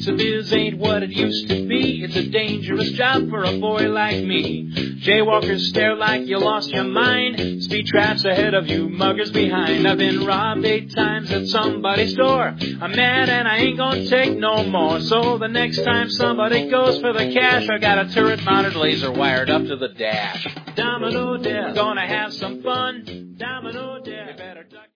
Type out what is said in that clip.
Police biz ain't what it used to be. It's a dangerous job for a boy like me. Jaywalkers stare like you lost your mind. Speed traps ahead of you, muggers behind. I've been robbed 8 times at somebody's door. I'm mad and I ain't gonna take no more. So the next time somebody goes for the cash, I got a turret-mounted laser wired up to the dash. Domino death, gonna have some fun. Domino